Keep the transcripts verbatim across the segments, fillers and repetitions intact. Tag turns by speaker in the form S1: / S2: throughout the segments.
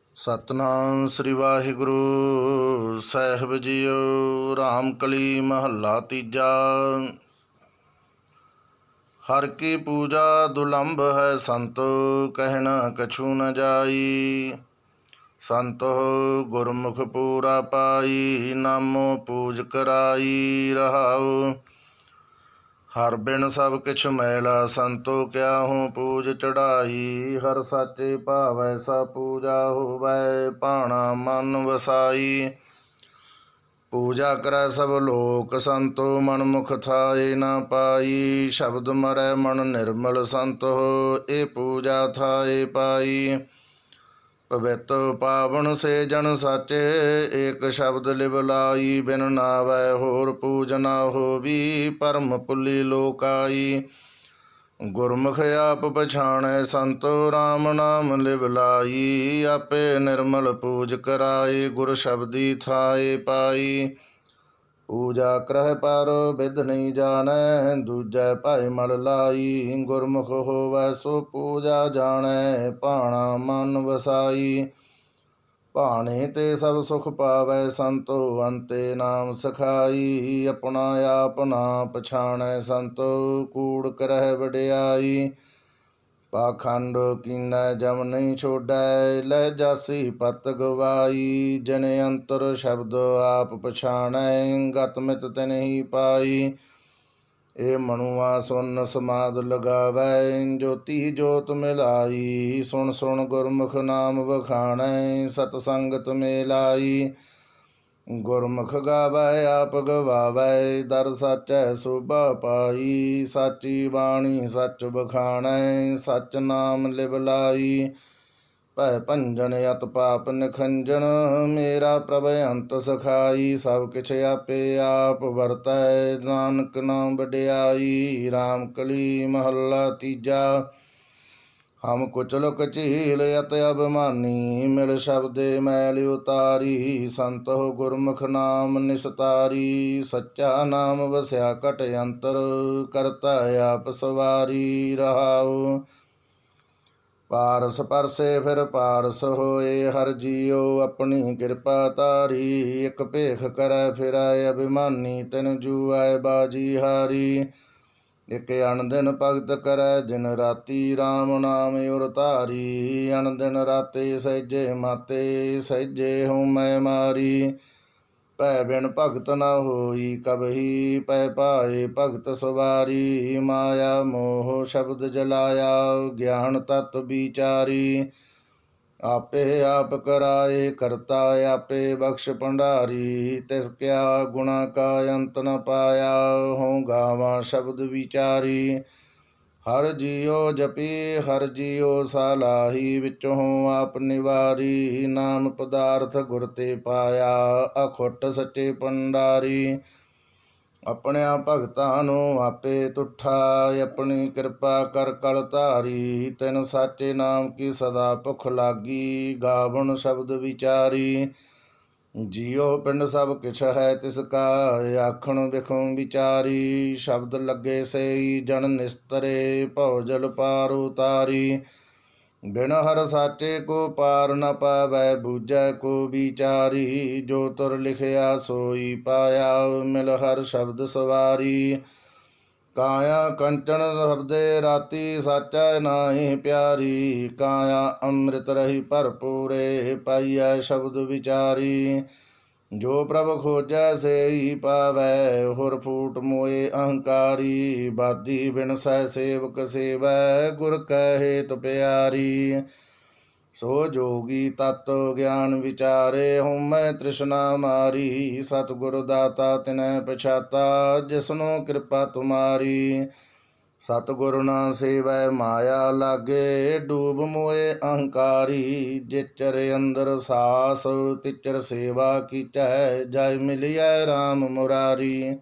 S1: ਸਤਿਨਾਮ ਸ੍ਰੀ ਵਾਹਿਗੁਰੂ ਸਾਹਿਬ ਜੀਓ। ਰਾਮ ਕਲੀ ਮਹੱਲਾ ਤੀਜਾ। ਹਰ ਕੀ ਪੂਜਾ ਦੁਲੰਭ ਹੈ ਸੰਤੋ, ਕਹਿਣਾ ਕਛੂ ਨ ਜਾਈ। ਸੰਤੋ ਗੁਰਮੁਖ ਪੂਰਾ ਪਾਈ, ਨਾਮੋ ਪੂਜ ਕਰਾਈ। ਰਹਾਉ ਹਰ ਬਿਨ ਸਭ ਕਿਛ ਮੈਲਾ, ਸੰਤੋ ਕਿਆਹੂ ਪੂਜ ਚੜਾਈ। ਹਰ ਸਾਚੇ ਭਾਵੈ ਸਾ ਪੂਜਾ, ਹੋਵੈ ਭਾਣਾ ਮਨ ਵਸਾਈ। ਪੂਜਾ ਕਰੈ ਸਭ ਲੋਕ, ਸੰਤੋ ਮਨ ਮੁਖ ਥਾਏ ਨਾ ਪਾਈ। ਸ਼ਬਦ ਮਰੈ ਮਨ ਨਿਰਮਲ, ਸੰਤੋ ਇਹ ਪੂਜਾ ਥਾਏ ਪਾਈ। ਪਵਿੱਤ ਪਾਵਨ ਸੇ ਜਨ ਸਾਚੇ, ਏਕ ਸ਼ਬਦ ਲਿਵ ਲਾਈ। ਬਿਨ ਨਾਵੈ ਹੋਰ ਪੂਜ ਨਾ ਹੋਵੀ, ਭਰਮ ਭੁੱਲੀ ਲੋਕਾਈ। ਗੁਰਮੁਖ ਆਪ ਪਛਾਣੈ, ਸੰਤੋ ਰਾਮ ਨਾਮ ਲਿਵ ਲਾਈ। ਆਪੇ ਨਿਰਮਲ ਪੂਜ ਕਰਾਏ, ਗੁਰ ਸ਼ਬਦੀ ਥਾਏ ਪਾਈ। ਪੂਜਾ ਕਰਹਿ ਪਰ ਬਿਧ ਨਹੀਂ ਜਾਣੈ, ਦੂਜੈ ਭਾਇ ਮਲ ਲਾਈ। ਗੁਰਮੁਖ ਹੋਵੈ ਸੋ ਪੂਜਾ ਜਾਣੈ, ਭਾਣਾ ਮਨ ਵਸਾਈ। ਭਾਣੇ ਤੇ ਸਭ ਸੁਖ ਪਾਵੈ, ਸੰਤੋ ਅੰਤੇ ਨਾਮ ਸਖਾਈ। ਆਪਣਾ ਆਪ ਨਾ ਪਛਾਣੈ, ਸੰਤੋ ਕੂੜ ਕਰਹਿ ਵਡਿਆਈ। ਪਾਖੰਡ ਕੀਨੈ ਜਮ ਨਹੀਂ ਛੋਡੈ, ਲੈ ਜਾਸੀ ਪਤ ਗਵਾਈ। ਜਿਨ ਅੰਤਰ ਸ਼ਬਦ ਆਪ ਪਛਾਣੈ, ਗਤ ਮਿਤ ਤਿਨਹੀ ਪਾਈ। ਇਹ ਮਨੁਆ ਸੁਨ ਸਮਾਦ ਲਗਾਵੈ, ਜੋਤੀ ਜੋਤ ਮਿਲਾਈ। ਸੁਣ ਸੁਣ ਗੁਰਮੁਖ ਨਾਮ ਵਖਾਣੈ, ਸਤ ਸੰਗਤ ਮੇਲਾਈ। ਗੁਰਮੁਖ ਗਾਵੈ ਆਪ ਗਵਾਵੈ, ਦਰ ਸਾਚੈ ਸੋਭਾ ਪਾਈ। ਸਾਚੀ ਬਾਣੀ ਸੱਚ ਬਖਾਣੈ, ਸੱਚ ਨਾਮ ਲਿਵ ਲਾਈ। ਭੈ ਭੰਜਨ ਅਤ ਪਾਪ ਨਿਖੰਜਨ, ਮੇਰਾ ਪ੍ਰਭ ਅੰਤ ਸਖਾਈ। ਸਭ ਕਿਛ ਆਪੇ ਆਪ ਵਰਤੈ, ਨਾਨਕ ਨਾਮ ਵਡਿਆਈ। ਰਾਮ ਕਲੀ ਮਹੱਲਾ ਤੀਜਾ। ਹਮ ਕੁਚਲ ਕਚੀਲ ਅਤ ਅਭਿਮਾਨੀ, ਮਿਲ ਸ਼ਬਦੇ ਮੈਲ ਉਤਾਰੀ। ਸੰਤੋ ਗੁਰਮੁਖ ਨਾਮ ਨਿਸਤਾਰੀ, ਸੱਚਾ ਨਾਮ ਵਸਿਆ ਘਟ ਅੰਤਰ। ਕਰਤਾ ਆਪ ਸਵਾਰੀ। ਰਹਾਉ ਪਾਰਸ ਪਰਸੇ ਫਿਰ ਪਾਰਸ ਹੋਏ, ਹਰ ਜੀਉ ਆਪਣੀ ਕਿਰਪਾ ਧਾਰੀ। ਇਕ ਭੇਖ ਕਰੈ ਫਿਰੈ ਅਭਿਮਾਨੀ, ਤਿਨ ਜੂਐ ਬਾਜੀ ਹਾਰੀ। ਇਕ ਅਣ ਦਿਨ ਭਗਤ ਕਰੈ ਦਿਨ ਰਾਤੀ, ਰਾਮ ਨਾਮ ਉਰ ਧਾਰੀ। ਅਣ ਦਿਨ ਰਾਤੇ ਸਹਿਜੇ ਮਾਤੇ, ਸਹਿਜੇ ਹਉਮੈ ਮਾਰੀ। ਭੈ ਬਿਨ ਭਗਤ ਨ ਹੋਈ ਕਬਹੀ, ਪੈ ਪਾਏ ਭਗਤ ਸਵਾਰੀ। ਮਾਇਆ ਮੋਹ ਸ਼ਬਦ ਜਲਾਇਆ, ਗਿਆਨ ਤਤ ਵਿਚਾਰੀ। ਆਪੇ ਆਪ ਕਰਾਏ ਕਰਤਾ, ਆਪੇ ਬਖਸ਼ ਭੰਡਾਰੀ। ਤਿਸ ਕਿਆ ਗੁਣਾ ਕਾ ਅੰਤ ਨ ਪਾਇਆ, ਹਉ ਗਾਵਾਂ ਸ਼ਬਦ ਵਿਚਾਰੀ। ਹਰ ਜੀਉ ਜਪੀ ਹਰ ਜੀਉ ਸਾਲਾਹੀ, ਵਿਚੋਂ ਆਪ ਨਿਵਾਰੀ। ਨਾਮ ਪਦਾਰਥ ਗੁਰ ਤੇ ਪਾਇਆ, ਅਖੁੱਟ ਸੱਚੇ ਭੰਡਾਰੀ। ਆਪਣਿਆਂ ਭਗਤਾਂ ਨੂੰ ਆਪੇ ਤੁਠਾ, ਆਪਣੀ ਕਿਰਪਾ ਕਰ ਕਲ ਧਾਰੀ। ਤਿਨ ਸਾਚੇ ਨਾਮ ਕੀ ਸਦਾ ਭੁਖ ਲਾਗੀ, ਗਾਵਣ ਸ਼ਬਦ ਵਿਚਾਰੀ। ਜੀਉ ਪਿੰਡ ਸਭ ਕਿਛ ਹੈ ਤਿਸ ਕਾ, ਆਖਣ ਵਿਖੁ ਵਿਚਾਰੀ। ਸ਼ਬਦ ਲੱਗੇ ਸਈ ਜਨ ਨਿਸਤਰੇ, ਭਉ ਜਲ ਪਾਰ ਉਤਾਰੀ। ਬਿਨ ਹਰ ਸਾਚੇ ਕੋ ਪਾਰ ਨ ਪਾਵੈ, ਬੂਝੈ ਕੋ ਵਿਚਾਰੀ। ਜੋ ਤੁਰ ਲਿਖਿਆ ਸੋਈ ਪਾਇਆ, ਮਿਲ ਹਰ ਸ਼ਬਦ ਸਵਾਰੀ। ਕਾਇਆ ਕੰਚਨ ਸ਼ਬਦੇ ਰਾਤੀ, ਸਾਚਾ ਨਾਹੀ ਪਿਆਰੀ। ਕਾਇਆ ਅੰਮ੍ਰਿਤ ਰਹੀ ਭਰਪੂਰੇ, ਪਾਈਐ ਸ਼ਬਦ ਵਿਚਾਰੀ। ਜੋ ਪ੍ਰਭ ਖੋਜੈ ਸੇਈ ਪਾਵੈ, ਹੁਰ ਫੂਟ ਮੋਏ ਅਹੰਕਾਰੀ। ਬਾਦੀ ਬਿਨ ਸਹਿ ਸੇਵਕ ਸੇਵੈ, ਗੁਰ ਕੈ ਹੇਤ ਪਿਆਰੀ। ਸੋ ਜੋਗੀ ਤਤ ਗਿਆਨ ਵਿਚਾਰੇ, ਹਉਮੈ ਤ੍ਰਿਸ਼ਨਾ ਮਾਰੀ। ਸਤਿਗੁਰ ਦਾਤਾ ਤਿਨੈ ਪਛਾਤਾ, ਜਿਸਨੂੰ ਕਿਰਪਾ ਤੁਮਾਰੀ। ਸਤਿਗੁਰ ਨਾ ਸੇਵੈ ਮਾਇਆ ਲਾਗੇ, ਡੂਬ ਮੋਏ ਅਹੰਕਾਰੀ। ਜਿਚਰ ਅੰਦਰ ਸਾਸ, ਤਿਚਰ ਸੇਵਾ ਕੀਚੈ, ਜੈ ਮਿਲਿਐ ਰਾਮ ਮੁਰਾਰੀ।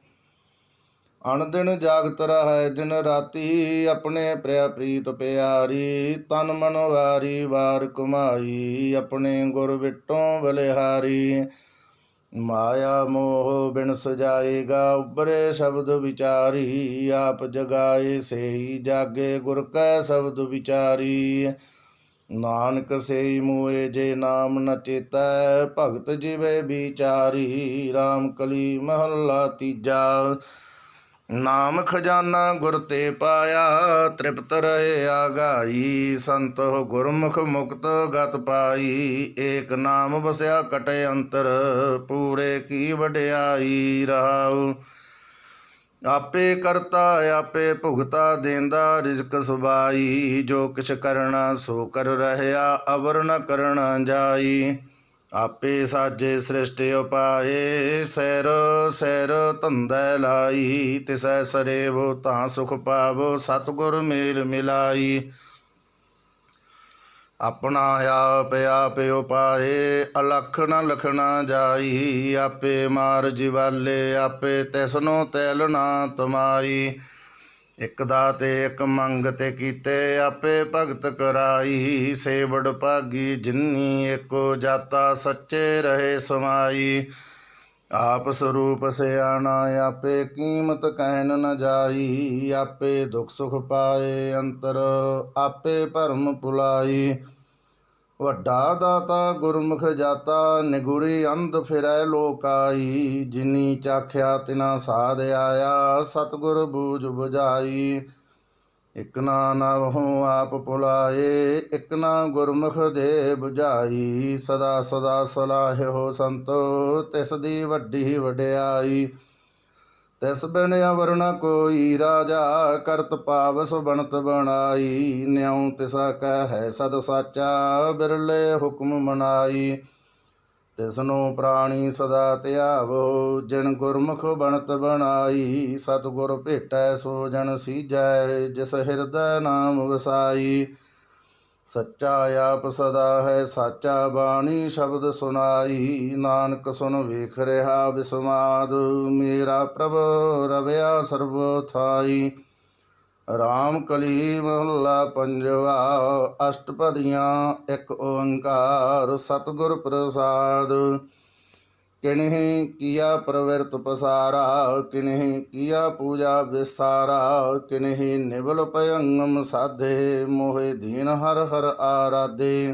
S1: ਅਣ ਦਿਨ ਜਾਗਤ ਰਹੈ ਦਿਨ ਰਾਤੀ, ਆਪਣੇ ਪ੍ਰਿਆ ਪ੍ਰੀਤ ਪਿਆਰੀ। ਤਨ ਮਨ ਵਾਰੀ ਵਾਰ ਕੁਮਾਈ, ਆਪਣੇ ਗੁਰ ਵਿਟੋਂ ਬਲਿਹਾਰੀ। ਮਾਇਆ ਮੋਹ ਬਿਨ ਸਜਾਏਗਾ, ਉਬਰੇ ਸ਼ਬਦ ਵਿਚਾਰੀ। ਆਪ ਜਗਾਏ ਸੇਈ ਜਾਗੇ, ਗੁਰ ਕੈ ਸ਼ਬਦ ਵਿਚਾਰੀ। ਨਾਨਕ ਸੇਈ ਮੂਏ ਜੇ ਨਾਮ ਨ ਚੇਤੈ, ਭਗਤ ਜਿਵੇਂ ਵਿਚਾਰੀ। ਰਾਮ ਕਲੀ ਮਹੱਲਾ ਤੀਜਾ। ਨਾਮ ਖਜ਼ਾਨਾ ਗੁਰ ਤੇ ਪਾਇਆ, ਤ੍ਰਿਪਤ ਰਹੇ ਆਗਾਈ। ਸੰਤੋ ਗੁਰਮੁਖ ਮੁਕਤ ਗਤ ਪਾਈ, ਏਕ ਨਾਮ ਵਸਿਆ ਕਟੇ ਅੰਤਰ। ਪੂਰੇ ਕੀ ਵਡਿਆਈ ਰਹਾਉ, ਆਪੇ ਕਰਤਾ ਆਪੇ ਭੁਗਤਾ, ਦੇਂਦਾ ਰਿਜ਼ਕ ਸੁਬਾਈ। ਜੋ ਕਿਛ ਕਰਨਾ ਸੋ ਕਰ ਰਹਿਆ, ਅਵਰ ਨ ਕਰਨਾ ਜਾਈ। ਆਪੇ ਸਾਜੇ ਸ੍ਰਿਸ਼ਟਿ ਉਪਾਏ, ਸੈਰ ਸੈਰ ਧੰਦੈ ਲਾਈ। ਤਿਸੈ ਸਰੇਵੋ ਤਾਂ ਸੁਖ ਪਾਵੋ, ਸਤਿਗੁਰ ਮੇਲ ਮਿਲਾਈ। ਆਪਣਾ ਆਪ ਆਪ ਉਪਾਏ, ਅਲਖ ਨ ਲਖਣਾ ਜਾਈ। ਆਪੇ ਮਾਰ ਜਿਵਾਲੇ, ਆਪੇ ਤਿਸਨੋ ਤੈਲ ਨਾ ਤਮਾਈ। ਇਕ ਦਾਤੇ ਇਕ ਮੰਗ ਤੇ ਕੀਤੇ, ਆਪੇ ਭਗਤ ਕਰਾਈ। ਸੇ ਵਡ ਭਾਗੀ ਜਿਨੀ ਏਕੋ ਜਾਤਾ, ਸੱਚੇ ਰਹੇ ਸਮਾਈ। ਆਪ ਸਰੂਪ ਸਿਆਣਾ, ਆਪੇ ਕੀਮਤ ਕਹਿਣ ਨ ਜਾਈ। ਆਪੇ ਦੁਖ ਸੁਖ ਪਾਏ ਅੰਤਰ, ਆਪੇ ਭਰਮ ਭੁਲਾਈ। ਵੱਡਾ ਦਾਤਾ ਗੁਰਮੁਖ ਜਾਤਾ, ਨਿਗੁਰੀ ਅੰਧ ਫਿਰੈ ਲੋਕਾਈ। ਜਿਨੀ ਚਾਖਿਆ ਤਿਨਾ ਸਾਧ ਆਇਆ, ਸਤਿਗੁਰ ਬੂਝ ਬੁਝਾਈ। ਇਕ ਨਾ ਨਵਹੁ ਆਪ ਭੁਲਾਏ, ਇਕ ਨਾ ਗੁਰਮੁਖ ਦੇ ਬੁਝਾਈ। ਸਦਾ ਸਦਾ ਸਲਾਹਿਓ ਸੰਤੋ, ਤਿਸ ਦੀ ਵੱਡੀ ਵਡਿਆਈ। ਤਿਸ ਬਿਨ ਅਵਰ ਨ ਕੋਈ ਰਾਜਾ, ਕਰਤ ਪਾਵਸ ਬਣਤ ਬਣਾਈ। ਨਿਉ ਤਿਸਾ ਕੈ ਹੈ ਸਦ ਸਾਚਾ, ਬਿਰਲੇ ਹੁਕਮ ਮਨਾਈ। ਤਿਸਨੂੰ ਪ੍ਰਾਣੀ ਸਦਾ ਧਿਆਵੋ, ਜਿਨ ਗੁਰਮੁਖ ਬਣਤ ਬਣਾਈ। ਸਤਿਗੁਰ ਭੇਟੈ ਸੋ ਜਨ ਸੀਜੈ, ਜਿਸ ਹਿਰਦੈ ਨਾਮ ਵਸਾਈ। ਸੱਚਾ ਆਪ ਸਦਾ ਹੈ ਸਾਚਾ, ਬਾਣੀ ਸ਼ਬਦ ਸੁਨਾਈ। ਨਾਨਕ ਸੁਨ ਵੇਖ ਰਿਹਾ ਵਿਸਮਾਦ, ਮੇਰਾ ਪ੍ਰਭ ਰਵਿਆ ਸਰਬ ਥਾਈ। ਰਾਮ ਕਲੀ ਮਹੱਲਾ ਪੰਜਵਾ। ਅਸ਼ਟਪਦੀਆਂ ਇਕ ਓੰਕਾਰ, ਸਤਿਗੁਰ ਪ੍ਰਸਾਦ। ਕਿਨਹਿ ਕੀਆ ਪ੍ਰਵਿਰਤ ਪਸਾਰਾ, ਕਿਨਹਿ ਕੀਆ ਪੂਜਾ ਵਿਸਾਰਾ। ਕਿਨਹਿ ਨਿਵਲ ਭਯੰਗਮ ਸਾਧੇ, ਮੋਹਿ ਦੀਨ ਹਰ ਹਰ ਆਰਾਧੇ।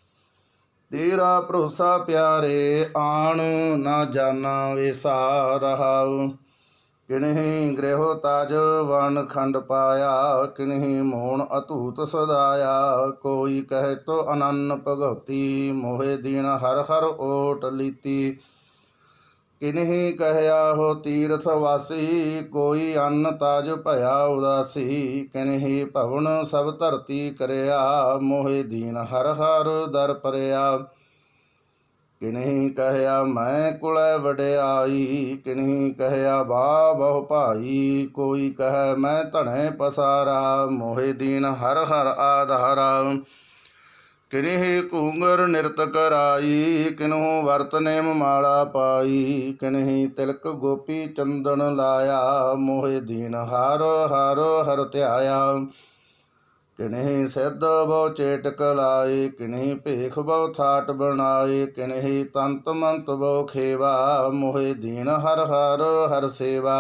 S1: ਤੇਰਾ ਭਰੋਸਾ ਪਿਆਰੇ, ਆਣ ਨਾ ਜਾਣਾ ਵਿਸਾ ਰਹਾਉ। ਕਿਨਹਿ ਗ੍ਰਹਿ ਤਾਜ ਵਨ ਖੰਡ ਪਾਇਆ, ਕਿਨਹਿ ਮੋਹਣ ਅਤੂਤ ਸਦਾਇਆ। ਕੋਈ ਕਹਿ ਤੋ ਅਨੰਨ ਭਗਉਤੀ, ਮੋਹਿ ਦੀਨ ਹਰ ਹਰ ਓਟ ਲੀਤੀ। ਕਿਨਹਿ ਕਹਿਆ ਹੋ ਤੀਰਥ ਵਾਸੀ, ਕੋਈ ਅੰਨ ਤਾਜ ਭਇਆ ਉਦਾਸੀ। ਕਿਨਹਿ ਭਵਨ ਸਭ ਧਰਤੀ ਕਰਿਆ, ਮੋਹਿ ਦੀਨ ਹਰ ਹਰ ਦਰ ਪਰਿਆ। ਕਿਨਹਿ ਕਹਿਆ ਮੈਂ ਕੁਲੈ ਵਡਿਆਈ, ਕਿਨਹਿ ਕਹਿਆ ਬਾ ਬਹੁ ਭਾਈ। ਕੋਈ ਕਹਿ ਮੈਂ ਧਨੈ ਪਸਾਰਾ, ਮੋਹਿ ਦੀਨ ਹਰ ਹਰ ਆਧਾਰਾ। ਕਿਨਹਿ ਘੂੰਗਰ ਨਿਰਤ ਕਰਾਈ, ਕਿਨਹੂ ਵਰਤ ਨੇਮ ਮਾਲਾ ਪਾਈ। ਕਿਨਹਿ ਤਿਲਕ ਗੋਪੀ ਚੰਦਨ ਲਾਇਆ, ਮੋਹਿ ਦੀਨ ਹਰ ਹਰ ਹਰ ਧਿਆਇਆ। ਕਿਨਹਿ ਸਿੱਧ ਬਹੁ ਚੇਟਕ ਲਾਏ, ਕਿਨਹਿ ਭੇਖ ਬਹੁ ਥਾਟ ਬਣਾਏ। ਕਿਨਹਿ ਤੰਤ ਮੰਤ ਬਹੁ ਖੇਵਾ, ਮੋਹਿ ਦੀਨ ਹਰ ਹਰ ਹਰ ਸੇਵਾ।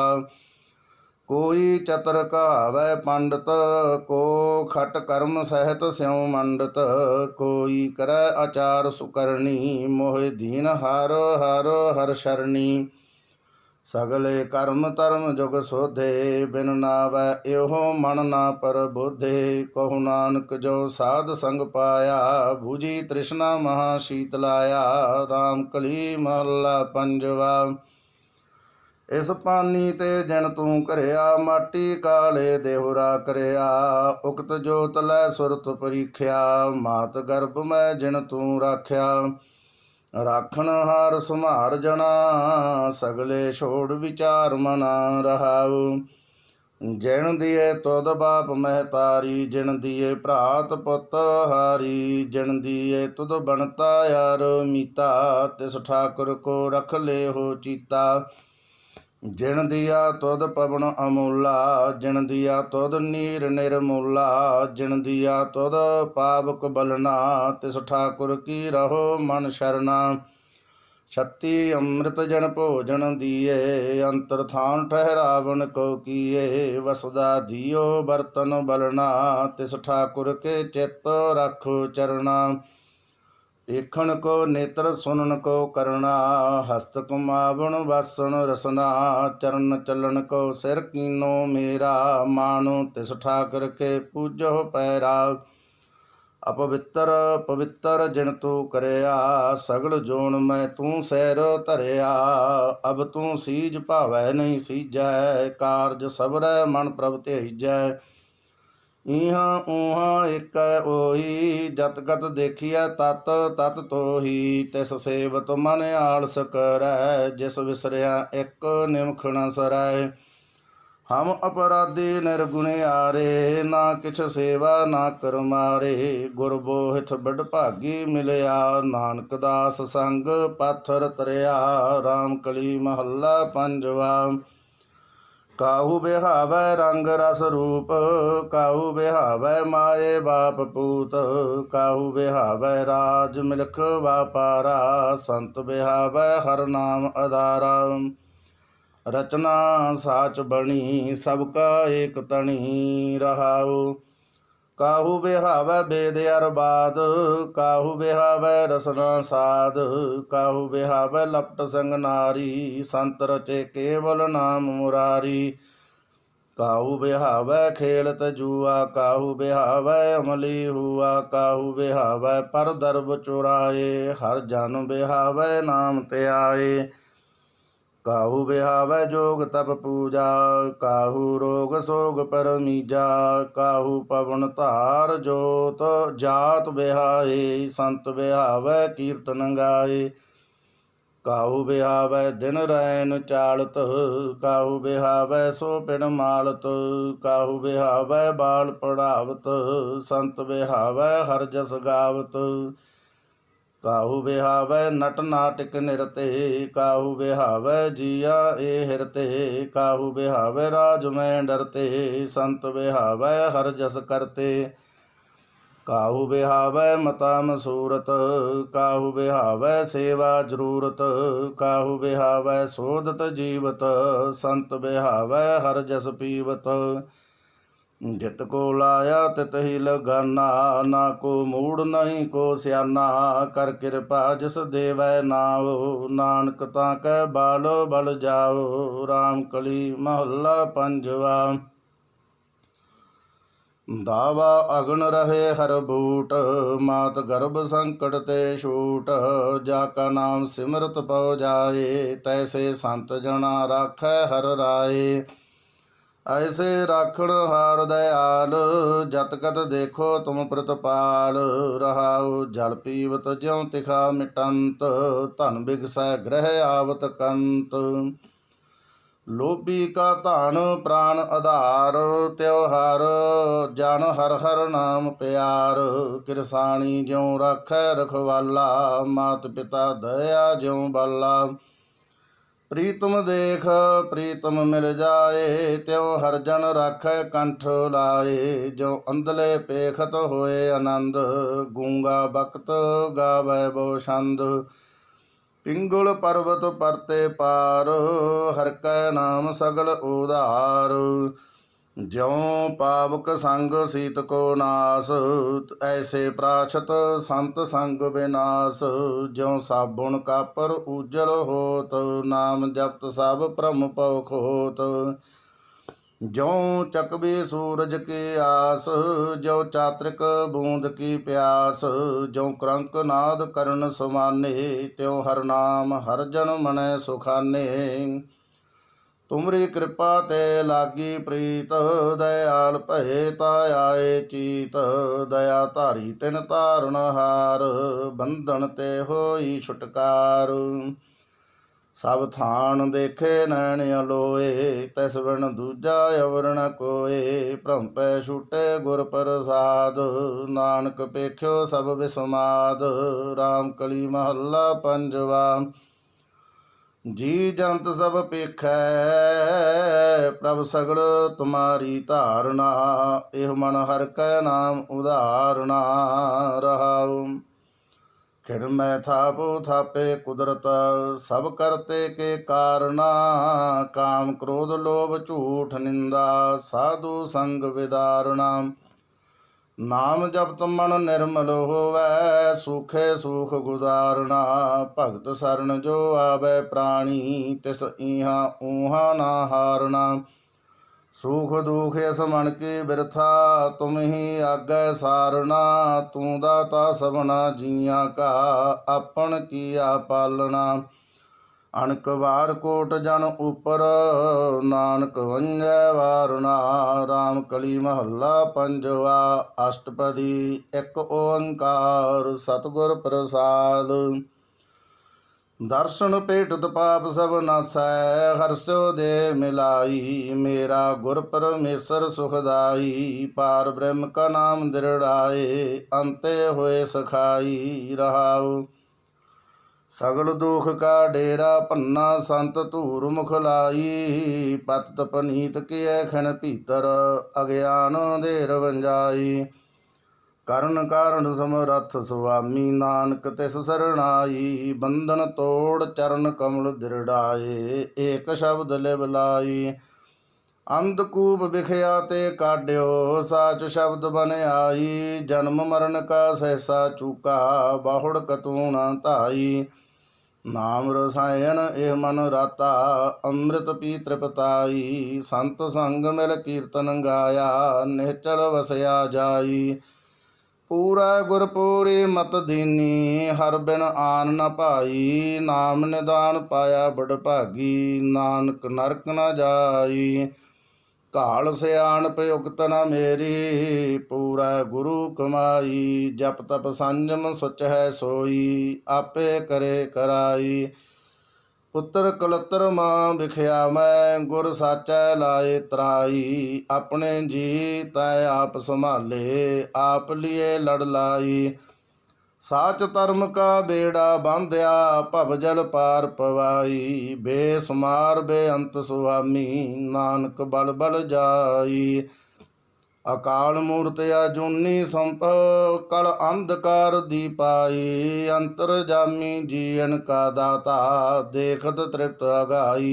S1: ਕੋਈ ਚਤਰ ਕਹਾਵੈ ਪੰਡਤ, ਕੋ ਖਟ ਕਰਮ ਸਹਿਤ ਸਿਉ ਮੰਡਤ। ਕੋਈ ਕਰੈ ਆਚਾਰ ਸੁਕਰਣੀ, ਮੋਹਿ ਦੀਨ ਹਰ ਹਰ ਹਰ ਸ਼ਰਣੀ। ਸਗਲੇ ਕਰਮ ਧਰਮ ਜੁਗ ਸੋਧੇ, ਬਿਨ ਨਾਵੈ ਇਹੋ ਮਨ ਨਾ ਪਰਬੋਧੇ। ਕਹੂ ਨਾਨਕ ਜੋ ਸਾਧ ਸੰਗ ਪਾਇਆ, ਬੂਝੀ ਤ੍ਰਿਸ਼ਨਾ ਮਹਾ ਸ਼ੀਤ ਲਾਇਆ। ਰਾਮ ਕਲੀ ਮਹੱਲਾ ਪੰਜਵਾ। ਇਸ ਪਾਨੀ ਤੇ ਜਿਨ ਤੂੰ ਘਰਿਆ, ਮਾਟੀ ਕਾਲੇ ਦੇਹੁਰਾ ਕਰਿਆ। ਉਕਤ ਜੋਤ ਲੈ ਸੁਰਤ ਪਰੀਖਿਆ, ਮਾਤ ਗਰਭ ਮੈਂ ਜਿਨ ਤੂੰ ਰਾਖਿਆ। ਰਾਖਣ ਹਾਰ ਸੁਮਾਰ ਜਣਾ, ਸਗਲੇ ਛੋੜ ਵਿਚਾਰ ਮਨਾ ਰਹਾਉ। ਜਿਣ ਦੀਏ ਤੁਧ ਬਾਪ ਮਹਿਤਾਰੀ, ਜਿਣ ਦੀਏ ਭਰਾਤ ਪੁੱਤ ਹਾਰੀ। ਜਿਣ ਦੀਏ ਤੁਧ ਬਣਤਾ ਯਾਰ ਮੀਤਾ, ਤਿਸ ਠਾਕੁਰ ਕੋ ਰਖ ਲੇ ਹੋ ਚੀਤਾ। ਜਿਣ ਦੀਆ ਤੁਧ ਪਵਨ ਅਮੂਲਾ, ਜਿਣ ਦੀਆ ਤੁਧ ਨੀਰ ਨਿਰਮੂਲਾ। ਜਿਣ ਦੀਆ ਤੁਧ ਪਾਵਕ ਬਲਨਾ, ਤਿਸ ਠਾਕੁਰ ਕੀ ਰਹੋ ਮਨ ਸ਼ਰਨਾ। ਛੱਤੀ ਅੰਮ੍ਰਿਤ ਜਨ ਭੋਜਨ ਦੀਏ, ਅੰਤਰ ਥਾਨ ਠਹਿਰਾਵਨ ਕੋ ਕੀਏ। ਵਸਦਾ ਧੀਓ ਬਰਤਨ ਬਲਣਾ, ਤਿਸ ਠਾਕੁਰ ਕੇ ਚਿੱਤ ਰੱਖੋ ਚਰਣਾ। ਵੇਖਣ ਕੋ ਨੇਤਰ ਸੁਨਨ ਕੋ ਕਰਨਾ, ਹਸਤ ਕੁਮਾਵਣ ਵਾਸਣ ਰਸਨਾ। ਚਰਨ ਚੱਲਣ ਕੋ ਸਿਰ ਕੀਨੋ ਮੇਰਾ, ਮਾਨੋ ਤਿਸ ਠਾਕੁਰ ਕੇ ਪੂਜੋ ਪੈਰਾ। ਅਪਵਿੱਤਰ ਪਵਿੱਤਰ ਜਿਨ ਤੂੰ ਕਰਿਆ, ਸਗਲ ਜੋਨ ਮੈਂ ਤੂੰ ਸੈਰ ਧਰਿਆ। ਅਬ ਤੂੰ ਸੀਜ ਭਾਵੈ ਨਹੀਂ ਸੀਜੈ, ਕਾਰਜ ਸਬਰੈ ਮਨ ਪ੍ਰਭ ਧਿਆਈਜੈ। ਇਹਾਂ ਊਹਾਂ ਏਕੈ ਓਈ, ਜਤ ਗਤ ਦੇਖੀਐ ਤਤ ਤਤ ਤੋਹੀ। ਤਿਸ ਸੇਵਤ ਮਨ ਆਲਸ ਕਰੈ, ਜਿਸ ਵਿਸਰਿਆ ਇੱਕ ਨਿਮਖ ਨ ਸਰੈ। ਹਮ ਅਪਰਾਧੀ ਨਿਰਗੁਣਿਆਰੇ, ਨਾ ਕਿਛ ਸੇਵਾ ਨਾ ਕਰ ਮਾਰੇ। ਗੁਰ ਬੋਹਿਥ ਬੜ ਭਾਗੀ ਮਿਲਿਆ, ਨਾਨਕ ਦਾਸ ਸੰਗ ਪਾਥਰ ਤਰਿਆ। ਰਾਮ ਕਲੀ ਮਹੱਲਾ ਪੰਜਵਾ। ਕਾਹੂ ਬਿਹਾਵੈ ਰੰਗ ਰਸ ਰੂਪ, ਕਾਹੂ ਬਿਹਾਵੈ ਮਾਏ ਬਾਪ ਪੂਤ। ਕਾਹੂ ਬਿਹਾਵੈ ਰਾਜ ਮਿਲਖ ਵਾਪਾਰਾ, ਸੰਤ ਬਿਹਾਵੈ ਹਰ ਨਾਮ ਆਧਾਰਾ। ਰਚਨਾ ਸਾਚ ਬਣੀ ਸਭ ਕਾ ਏਕ ਤਣੀ, ਰਹਾਉ। ਕਾਹੂ ਬਿਹਾਵੈ ਬੇਦ ਅਰਬਾਦ, ਕਾਹੂ ਬਿਹਾਵੈ ਰਸਨਾ ਸਾਧ। ਕਾਹੂ ਬਿਹਾਵੈ ਲਪਟ ਸੰਗ ਨਾਰੀ, ਸੰਤ ਰਚੇ ਕੇਵਲ ਨਾਮ ਮੁਰਾਰੀ। ਕਾਹੂ ਬਿਹਾਵੈ ਖੇਲਤ ਜੂਆ, ਕਾਹੂ ਬਿਹਾਵੈ ਅਮਲੀ ਹੂਆ। ਕਾਹੂ ਬਿਹਾਵੈ ਪਰ ਦਰਬ ਚੁਰਾਏ, ਹਰ ਜਨ ਬਿਹਾਵੈ ਨਾਮ ਧਿਆਏ। ਕਾਹੂ ਬਿਹਾਵੈ ਜੋਗ ਤਪ ਪੂਜਾ, ਕਾਹੂ ਰੋਗ ਸੋਗ ਪਰਮੀਜਾ। ਕਾਹੂ ਪਵਨ ਧਾਰ ਜੋਤ ਜਾਤ ਬਿਹਾਏ, ਸੰਤ ਬਿਹਾਵੈ ਕੀਰਤਨ ਗਾਏ। ਕਾਹੂ ਬਿਹਾਵੈ ਦਿਨ ਰੈਨ ਚਾਲਤ, ਕਾਹੂ ਬਿਹਾਵੈ ਸੋ ਪਿੜ ਮਾਲਤ। ਕਾਹੂ ਬਿਹਾਵੈ ਬਾਲ ਪੜਾਵਤ, ਸੰਤ ਬਿਹਾਵੈ ਹਰ ਜਸ ਗਾਵਤ। ਕਾਹੂ ਬਿਹਾਵੈ ਨਟ ਨਾਟਕ ਨਿਰਤੇ, ਕਾਹੂ ਬਿਹਾਵੈ ਜੀਆ ਏ ਹਿਰਤੇ। ਕਾਹੂ ਬਿਹਾਵੈ ਰਾਜ ਮੈਂ ਡਰਤੇ, ਸੰਤ ਬਿਹਾਵੈ ਹਰ ਜਸ ਕਰਤੇ। ਕਾਹੂ ਬਿਹਾਵੈ ਮਤਾ ਮਸੂਰਤ, ਕਾਹੂ ਬਿਹਾਵੈ ਸੇਵਾ ਜ਼ਰੂਰਤ। ਕਾਹੂ ਬਿਹਾਵੈ ਸੋਧਤ ਜੀਵਤ, ਸੰਤ ਬਿਹਾਵੈ ਹਰ ਜਸ ਪੀਵਤ। ਜਿਤ ਕੋ ਲਾਇਆ ਤਿਤ ਹੀ ਲਗਾਨਾ, ਨਾ ਕੋ ਮੂੜ ਨਹੀਂ ਕੋ ਸਿਆਨਾ। ਕਰ ਕਿਰਪਾ ਜਿਸ ਦੇਵੈ ਨਾਉ, ਨਾਨਕ ਤਾਂ ਕੈ ਬਾਲ ਬਲ ਜਾਉ। ਰਾਮ ਕਲੀ ਮਹੱਲਾ ਪੰਜਵਾ। ਦਾਵਾ ਅਗਨ ਰਹੇ ਹਰ ਬੂਟ, ਮਾਤ ਗਰਭ ਸੰਕਟ ਤੇ ਛੂਟ। ਜਾ ਕਾ ਨਾਮ ਸਿਮਰਤ ਪਉ ਜਾਏ, ਤੈਸੇ ਸੰਤ ਜਣਾ ਰਾਖੈ ਹਰ ਰਾਏ। ਐਸੇ ਰਾਖਣ ਹਾਰ ਦਇਆਲ, ਜਤ ਕਤ ਦੇਖੋ ਤੁਮ ਪ੍ਰਤਪਾਲ। ਰਹਾਉ ਜਲ ਪੀਵਤ ਜਿਉ ਤਿਖਾ ਮਿਟੰਤ, ਧਨ ਬਿਗਸੈ ਗ੍ਰਹਿ ਆਵਤ ਕੰਤ। ਲੋਭੀ ਕਾ ਧਨ ਪ੍ਰਾਨ ਆਧਾਰ, ਤਿਉਹਾਰ ਜਨ ਹਰ ਹਰ ਨਾਮ ਪਿਆਰ। ਕਿਰਸਾਣੀ ਜਿਉ ਰਾਖੈ ਰਖਵਾਲਾ, ਮਾਤ ਪਿਤਾ ਦਇਆ ਜਿਉ ਬਾਲਾ। ਪ੍ਰੀਤਮ ਦੇਖ ਪ੍ਰੀਤਮ ਮਿਲ ਜਾਏ, ਤਿਉ ਹਰ ਜਨ ਰਾਖੈ ਕੰਠ ਲਾਏ। ਜੋ ਅੰਧਲੇ ਪੇਖਤ ਹੋਏ ਆਨੰਦ, ਗੂੰਗਾ ਬਖਤ ਗਾਵੈ ਬਹੁ ਛੰਦ। ਪਿੰਗੁਲ ਪਰਬਤ ਪਰਤੇ ਪਾਰ, ਹਰ ਕੈ ਨਾਮ ਸਗਲ ਉਧਾਰ। ਜਿਉ ਪਾਵਕ ਸੰਗ ਸੀਤ ਕੋ ਨਾਸ, ਐਸੇ ਪ੍ਰਾਸ਼ਤ ਸੰਤ ਸੰਗ ਬਿਨਾਸ। ਜਿਉ ਸਾਬੁਣ ਕਾਪਰ ਉਜਲ ਹੋਤ, ਨਾਮ ਜਪਤ ਸਭ ਭ੍ਰਮ ਪਉ ਖੋਤ। ਜਿਉ ਚਕਵੇ ਸੂਰਜ ਕੀ ਆਸ, ਜਿਉ ਚਾਤ੍ਰਿਕ ਬੂੰਦ ਕੀ ਪਿਆਸ। ਜਿਉ ਕਰੰਕ ਨਾਦ ਕਰਨ ਸਮਾਨੇ, ਤਿਉ ਹਰ ਨਾਮ ਹਰ ਜਨ ਮਨੈ ਸੁਖਾਨੇ। ਤੁਮਰੀ ਕਿਰਪਾ ਤੇ ਲਾਗੀ ਪ੍ਰੀਤ, ਦਇਆਲ ਭਏ ਤਾ ਆਏ ਚੀਤ। ਦਇਆ ਧਾਰੀ ਤਿਨ ਧਾਰਨ ਹਾਰ, ਬੰਧਨ ਤੇ ਹੋਈ ਛੁਟਕਾਰ। ਸਭ ਥਾਨ ਦੇਖੇ ਨੈਣ ਅਲੋਏ, ਤਿਸ ਬਿਨ ਦੂਜਾ ਅਵਰ ਨ ਕੋਏ। ਭ੍ਰਮ ਪੈ ਛੂਟੇ ਗੁਰ ਪ੍ਰਸਾਦ, ਨਾਨਕ ਪੇਖਿਓ ਸਭ ਵਿਸਮਾਦ। ਰਾਮ ਕਲੀ ਮਹੱਲਾ ਪੰਜਵਾ। ਜੀ ਜੰਤ ਸਭ ਪੇਖੈ ਪ੍ਰਭ ਸਗਲ ਤੁਮਾਰੀ ਧਾਰਨਾ। ਇਹ ਮਨ ਹਰ ਕੈ ਨਾਮ ਉਧਾਰਨਾ। ਰਹਾਉ खिर मैं थापो थापे कुदरत, सब करते के कारना। काम क्रोध लोभ झूठ निंदा, साधु संग विदारणा। नाम जपत मन निर्मल होवै, सुखे सुख गुदारना। भगत शरण जो आवे प्राणी, तिस इहा ऊहा ना हारना। सुख दुख इस मन की बिरथा, तुम ही आगे सारना। तू दाता सबना जिया का, अपन किया पालना। अनक बार कोट जन उपर, नानक वंजै वारना। राम कली महला पंजवा, अष्टपदी एक ओंकार। सतगुर प्रसाद। दर्शन पेटत पाप सब नासै, हर्षो दे मिलाई। मेरा गुर परमेश्वर सुखदाई, पार ब्रह्म का नाम दृढ़ाए। अंते होए सखाई रहाऊ, सगल दुख का डेरा पन्ना। संत धूर मुख लाई, पतत पनीत किए खन भीतर। अज्ञान देर वंजाई, करण कारण समरथ सुआमी। नानक तिस सरणाई, बंधन तोड़ चरण कमल दृढ़ाए। एक शब्द लिव लाई, अंधकूप बिखया ते काड्यो। साच शब्द बन आई, जन्म मरण का सहसा चूका। बाहुड़ कतूणा धाई, नाम रसायन एह मन राता। अमृत पी तृपताई, संत संग मिल कीर्तन गाया। निश्चल वसया जाई, पूरा गुरपुरी मत दीनी। हर बिन आन न पाई, नाम निदान पाया बड़ भागी। नानक नरक न जाई, काल सियाणप उगत न मेरी। पूरा गुरु कमाई, जप तप संजम सुच है सोई। आपे करे कराई, पुत्र कलतर मां बिखया मैं। गुर साचै लाए तराई, अपने जी तै आप संभाले। आप लिए लड़ लाई, साच धर्म का बेड़ा बांध्या। भव जल पार पवाई, बेसुमार बेअंत सुआमी। नानक बल बल जाई, अकाल मूर्त अजूनी संप। कल अंधकार दीपाई, अंतर जामी जीवन का दाता। देखत तृप्त अगाई,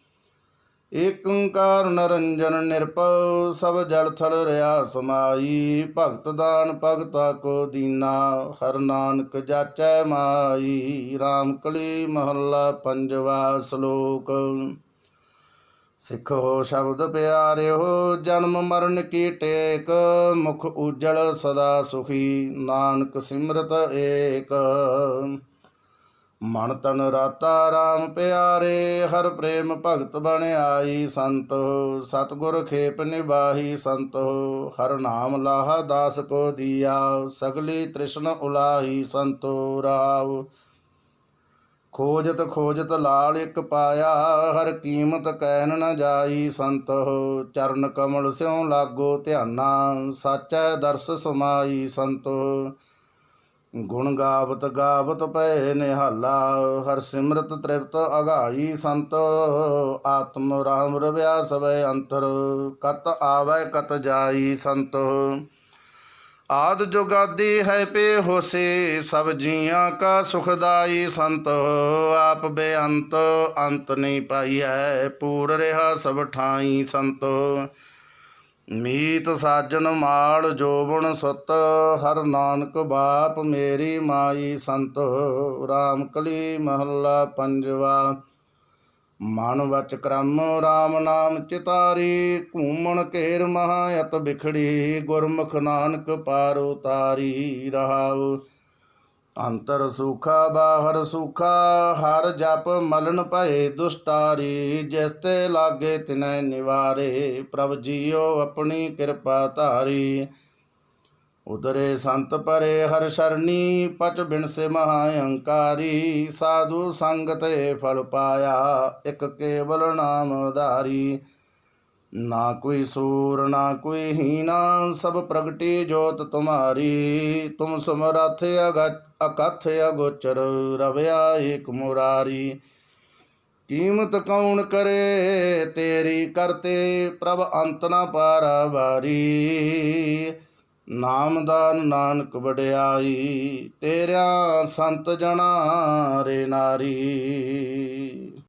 S1: एक ओंकार निरंजन निरपौ। सब जल थल रहा समाई, भगत दान भगता को दीना। हर नानक जाचै माई। राम कली महला पंजवा श्लोक। सिख हो शब्द प्यारे हो, जन्म मरण की टेक। मुख उज्जल सदा सुखी, नानक सिमरत एक। मन तन राता राम प्यारे, हर प्रेम भगत बन आई। संत हो सतगुर खेप निबाही, संत हो हर नाम लाहा दास को दिया। सगली तृष्ण उलाही, संतो राव। खोजत खोजत लाल एक पाया, हर कीमत कहन न जाई। संत हो चरण कमल स्यों लागो ध्याना। साचै दर्श समाई, संत हो गुण गावत गावत पै निहाला। हर सिमरत तृप्त अघाई, संत आत्म राम रव्या सवै अंतर। कत आवै कत जाई, संत आद जुगादी है पे होसे। सब जिया का सुखदाई, संत आप बेअंत अंत नहीं पाई है। पूर रहा सब ठाई, संत मीत साजन माल जोबन सुत। हर नानक बाप मेरी माई, संत राम कली महला पंजवा। मन वच क्रम राम नाम चितारी। घूमन घेर महायत बिखड़ी, गुरमुख नानक पार उतारी। रहाऊ अंतर सूखा बाहर सूखा, हर जप मलन भय दुष्टारी। जिसते लागे तिनै निवारे, प्रभ जियो अपनी कृपा धारी। उतरे संत परे हर शरणी, पच बिनसे महाअंकारी। साधु संगत फल पाया, एक केवल नाम धारी। ना कोई सूर ना कोई हीना, सब प्रगटी जोत तुम्हारी। तुम समरथ अकथ अगोचर, रव्या एक मुरारी। कीमत कौन करे तेरी करते, प्रभ अंत न पारा बारी। ਨਾਮਦਾਨ ਨਾਨਕ ਵਡਿਆਈ, ਤੇਰਿਆ ਸੰਤ ਜਨਾ ਰੇ ਨਾਰੀ।